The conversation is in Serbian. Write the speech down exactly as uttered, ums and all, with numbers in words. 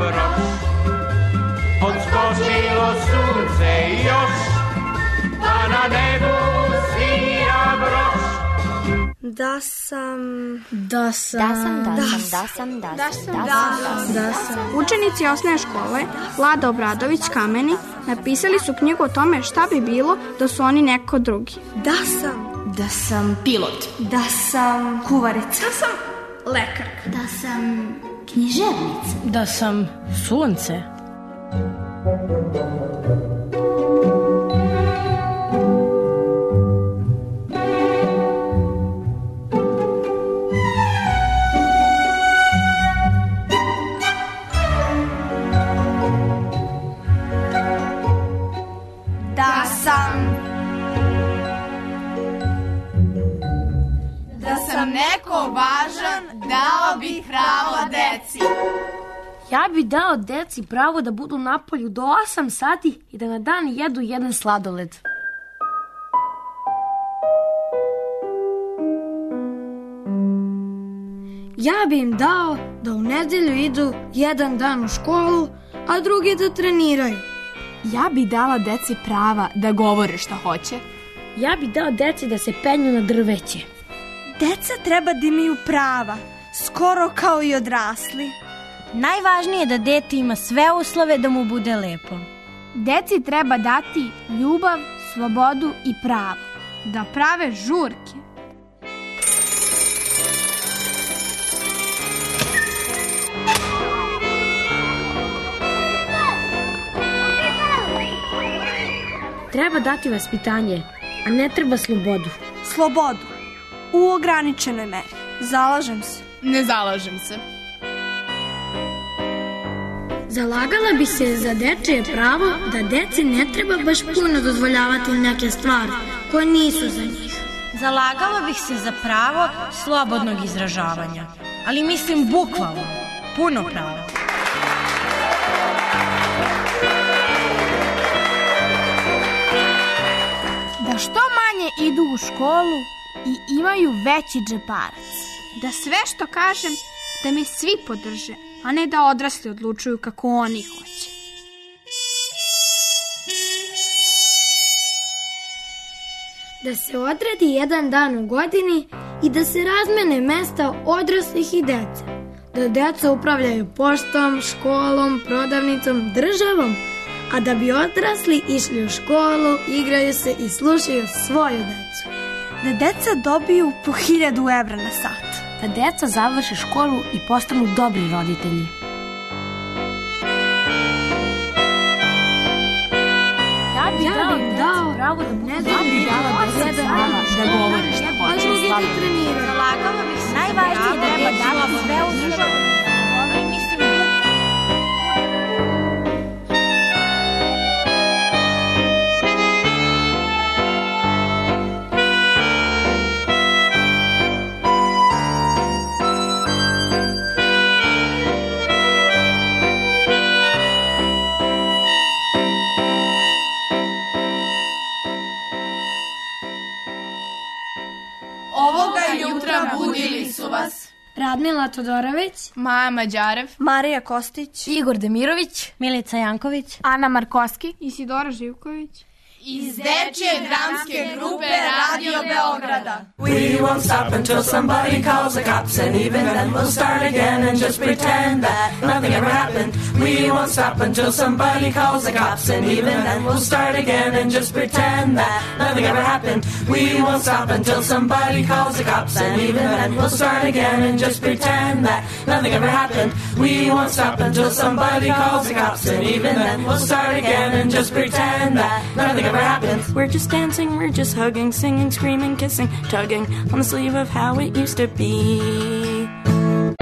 broš, odskočilo sunce još, pa na nebu svira broš. Da sam... Da sam... Da sam, da sam, da sam, da sam, da sam, da sam. Učenici osnovne škole Vlada Obradović Kameni napisali su knjigu o tome šta bi bilo da su oni neko drugi. Da sam... Da sam pilot. Da sam kuvarica. Da sam lekar. Da sam književnica. Da sam sunce. Da sam... Da sam neko važan, dao bih pravo deci. Ja bi dao deci pravo da budu napolju do osam sati i da na dan jedu jedan sladoled. Ja bi im dao da u nedelju idu jedan dan u školu, a drugi da treniraju. Ja bi dala deci prava da govore šta hoće. Ja bi dao deci da se penju na drveće. Deca treba da imaju prava, skoro kao i odrasli. Najvažnije je da dete ima sve uslove da mu bude lepo. Deci treba dati ljubav, slobodu i pravo. Da prave žurke. Treba dati vaspitanje, a ne treba slobodu. Slobodu. U ograničenoj meri. Zalažem se. Ne zalažem se. Zalagala bi se za dečije pravo da deci ne treba baš puno dozvoljavati neke stvari koje nisu za njih. Zalagala bih se za pravo slobodnog izražavanja, ali mislim bukvalno, puno pravo. Da što manje idu u školu i imaju veći džeparac. Da sve što kažem da me svi podrže, a ne da odrasli odlučuju kako oni hoće. Da se odredi jedan dan u godini i da se razmene mesta odraslih i dece. Da deca upravljaju poštom, školom, prodavnicom, državom, a da bi odrasli išli u školu, igraju se i slušaju svoju decu. Da deca dobiju po hiljadu evra na sat. Da deca završe školu i postanu dobri roditelji. Ja bih Ja dao bih deci dao pravo da budu ne ja bih dala deci prava da govore šta a hoće. drugi da treniraju. Zalagala bih se najvažnije da treba dati sve uslove. Ali mislim Ovoga jutra budili su vas Radmila Todorović, Maja Mađarev, Marija Kostić, Igor Demirović, Milica Janković, Ana Markovski, Isidora Živković. iz dečje dramske grupe Radio Beograda. We won't stop until somebody calls the cops, and even then we'll start again and just pretend that nothing ever happened. We won't stop until somebody calls the cops, and even then we'll start again and just pretend that nothing ever happened. We won't stop until somebody calls the cops, and even then we'll start again and just pretend that nothing ever happened. We won't stop until somebody calls the cops, and even then we'll start again and just pretend that nothing ever happened. We're just dancing, we're just hugging, singing, screaming, kissing, tugging on the sleeve of how it used to be.